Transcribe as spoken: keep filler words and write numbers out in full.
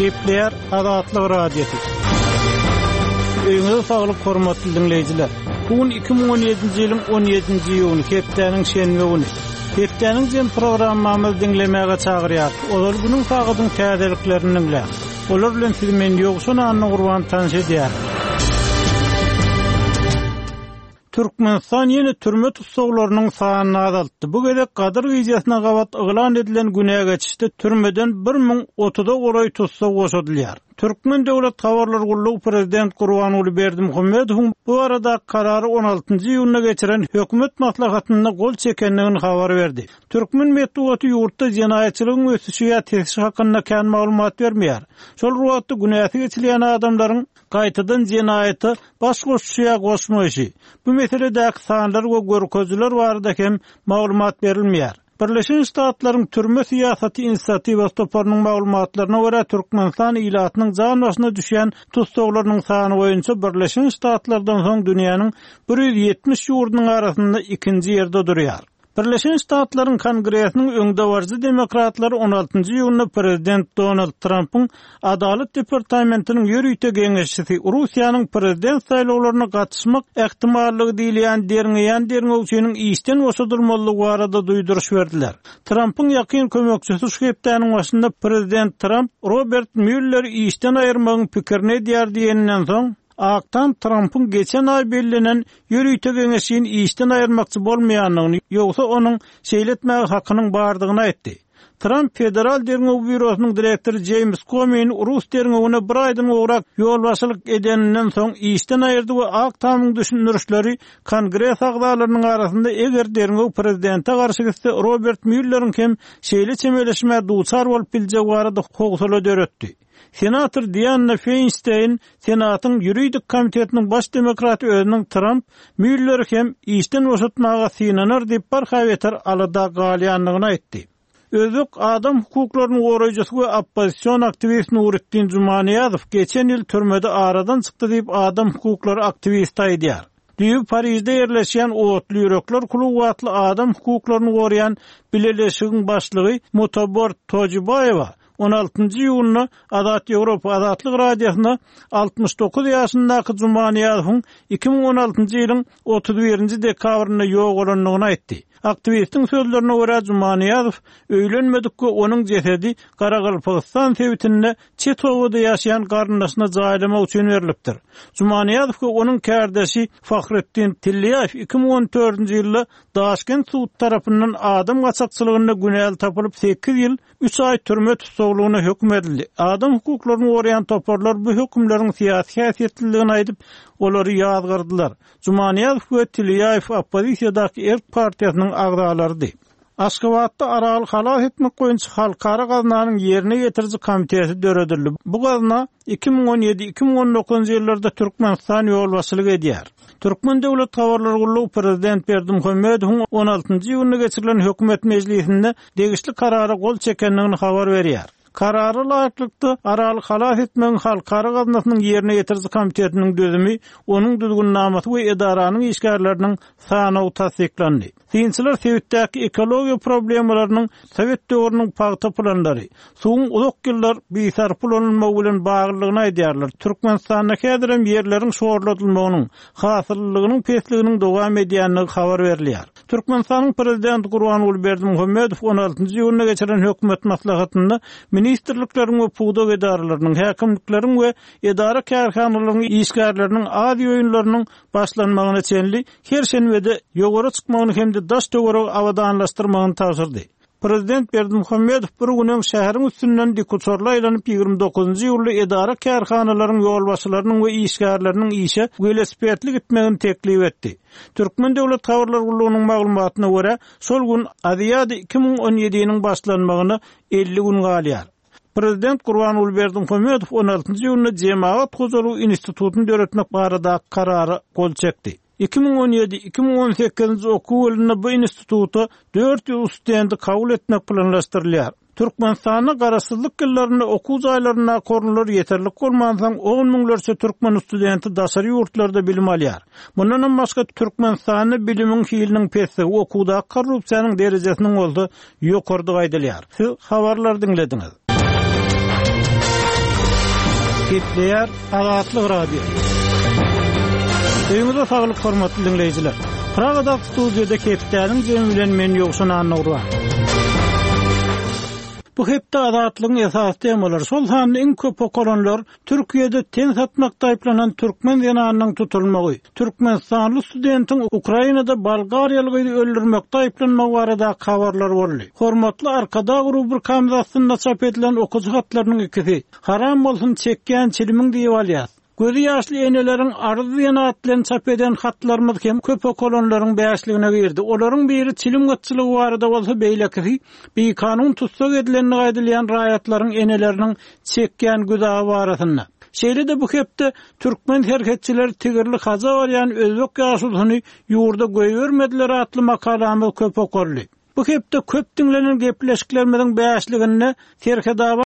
Gepler Azatlyk Radiosu. Öňe saglyk hormatly dinleýijiler. Bugün iki bin on ýedinji ýylyň on ýedinji ýylyny hepdeniň şenbe güni. Hepdeniň jem programmamyzy dinlemäge çagyrýar. Olar bunyň sagydyň täzeliklerini dinleýär. Olar bilen siz men ýoksun anny gurban tanşy edýär. Türkmenistan ýene türme tutsaglarynyň sanyny azaltdy. Bu gede Kadyr giýjasyna gawat yglan edilen güne geçişde türmeden bir ming otuza goray tutsag goşadylýar. Türkmen Döwlet Tawarlar Gullugy Prezident Gurbanuly Berdimuhammedow bu arada karary on altynjy ýylyna geçiren hökümet maslahatyna gol çekenligini habar berdi. Türkmen medeniýeti ýurtda jinaýatçylygyň ösüşi ýa teşhis hakynda kän maglumat bermeýär. Şol ruwatda günäsi geçilýän adamlaryň gaýtadan jinaýaty baş goşuşy ýa goşmaýşy. Bu meseledäki sanlar we görkezler barada hem maglumat berilmeýär. Birleşen Ştatlaryň türme siýasaty inisiatiwasy toparnyň maglumatlaryna görä Türkmenistan ilatynyň jan başyna düşýän tutsaglarynyň sany boýunça Birleşen Ştatlardan soň dünýäniň bir ýüz ýetmiş ýurdunyň arasynda ikinji ýerde durýar. Birleşen Ştatlaryň Kongresiniň öňde barjy demokratlary on altynjy ýylyny Prezident Donald Trump'yň Adalet Departamentiniň ýörüýte geňeşçisi Russiýanyň prezident saýlawlaryna gatnaşmak ähtimallygy diýilýän derňeýän derňewçiniň işden boşadylmalygy barada duýduruş berdiler. Trump'yň ýakyn kömekçisi şu hepdeniň başynda Prezident Trump Robert Mueller'i işden aýyrmagyň pikirini diýär diýenden soň Aktan Trump'ın geçen ay belirlenen ýörüýte geňeşiň işden aýyrmakçy bolmaýanlygyny ýogsa onuň şeýletmäge hakynyň bardygyny aýtdy. Trump Federal Derňew Bürosynyň direktory James Comey'in Rus derňewine bir aýdan ograk ýolbaşçylyk edeninden soň işden aýyrdy we Aktamyň düşünürüşleri Kongres agdalarynyň arasynda eger derňew prezidente garşy gitse Robert Mueller'iň hem şeýle çemeleşme duçar bolup biljegi barada howsala döretdi. Senator Dianna Feinstein, Senatın Ýuridik Komitetiniň baş demokraty özüniň Trump, Mueller hem işden boşatmaga synanar diýip barhaýeter alada galýanlygyny aýtdy. Özük adam hukuklaryny goraýjysy we opposision aktivisti Nurettin Zumaniýazow geçen ýyl türmede aradan çykdy diýip adam hukuklary aktivisti aýdýar. Düýüp Parisde ýerleşýän Otly ýürekler kluby atly adam hukuklaryny goraýan bileleşigiň başlygy Mutabor Tojibayewa on altynjy ýylyny Azat Ýewropa Azatlyk Radiosyna altymyş dokuz ýaşyndaky Zumaniýazowyň iki bin on altynjy ýylyň otuz birinji dekabryna ýok bolanlygyny aýtdy. Aktivistiň sözlerine görä Zumaniýazow öýlenmedikki onuň jesedi Garagylpystan sebitinde çet owada ýaşaýan garyndaşyna jaýlamak üçin berilipdir. Zumaniýazow onuň kärdeşi Fahrettin Tilliýew iki bin on dördünji ýylda Daşkent sud tarapyndan adam gaçakçylygyna günäl tapylyp sekiz ýyl üç ay türme tutsaglygyna hökm edildi. Adam hukuklaryny goraýan toparlar bu hökümleriň syýasy häsiýetliligini aýdyp olary ýazgyrdylar. Zumaniýazow we Tilliýew oppozisiýadaky Erk partiýasynyň agdalardy. Aşgabatda aralyk halat etmek boýunça halkara gaznanyň ýerine getirji komitesi döredildi. Bu gazna iki bin on ýedi iki bin on dokuzunjy ýyllarda Türkmenistan ýolbaşçylyk edýär. Türkmen Döwlet Tawarlar Gullugy Prezident Berdimuhammedow on altynjy ýylyna geçirilen hökümet mejlisinde degişli karara gol çekenligini habar berýär. Karary laýyklykda aralyk halat etmegiň halkara gaznasynyň ýerine getirji komitetiniň dözümi, onuň düzgünnamasy we edaranyň işgärleriniň sanawy tasdiklandy. Synçylar sebitdäki ekologiýa problemalarynyň Sowet döwrüniň paýta planlary, suwun uzak ýyllar beýsarpylanmagy bilen baglygyny aýdýarlar. Türkmenistanda häzirem ýerleriň şoğurlatylmagynyň, hasyllygynyň pesliginiň dowam edýänligi habar berilýär. Türkmenistanyň prezidenti Gurbanuly Berdimuhammedow on altynjy ýylyna geçiren hökümet maslahatynda ministrlikleriň we puwda edaralarynyň, häkimlikleriň we edara kärhanalarynyň işgärleriniň ady ýoýunlarynyň başlanmagyna çenli her şenbede ýogary çykmagyny hemde daş döwere awadanlaşdyrmagyny tapşyrdy. Prezident Berdimuhammedow bir günden şäheriň üstünden dikutorla aýlanyp ýigirmi dokuzunjy ýylda edara kärhanalarynyň ýolbaşçylarynyň we işgärleriniň işe welosipedli gitmegini teklip etdi. Türkmen Döwlet Tawarlar Gullugynyň maglumatyna görä, şol gün Aziýada iki bin on ýedi ýylynyň başlanmagyna elli gün galýar. Prezident Gurbanuly Berdimuhammedow on altynjy ýylyny Jemaat Gojalygy institutyny döretmek barada karary gol çekdi. iki bin on ýedi iki bin on sekizinji okuw ýylyna bu instituty dört ýyl studenti kabul etmek planlaşdyrylýar. Türkmenistana garasyzlyk ýyllaryna okuw jaýlaryna korunlar ýeterlik bolmansaň on miňlerçe türkmen studenti daşary ýurtlarda bilim alýar. Bundan başga Türkmenistany bilimiň hiliniň pesi okuwda korrupsiýanyň derejesiniň boldy ýokardy gaýdylýar. Siz habarlar dinlediňiz. Ketleyer Azatlyk Radio. Öňüňizde saglyk hormatly dinleýijiler. Pragada studiýada Ketleýäniň jemi bilen men ýokşan anagry. Bu hepde azatlygyň esas temalary şol sanyny iň köp okulanlar Türkiýede ten satmakda aýplanan türkmen ýananynyň tutulmagy, türkmenistanly studentin Ukrainada Bolgariýalygy öldürmekde aýplanmagy barada habarlar boldy. Hormatly arkada bir kamerasyna çap edilen okujy hatlarynyň ikisi haram bolsun çekýän çilimiň diýip alýar. Gözü yaşlı enelerin ardı yanatlen çap eden hatlarımız hem köp okolonların beýaşligine girdi. Olaryň biri çilim gatçylygy barada bolsa beýlekisi bir kanun tutsak edilenini gaýdylýan raýatlaryň eneleriniň çekýän güzägi barasynda. Şeýle de bu hepde türkmen herketçileri tigirli haza barýan özbek ýaşulyny ýurda goýbermediler atly makalamy köp okolly. Bu hepde köp dinlenen gepleşiklerimiň beýaşligine terhedaba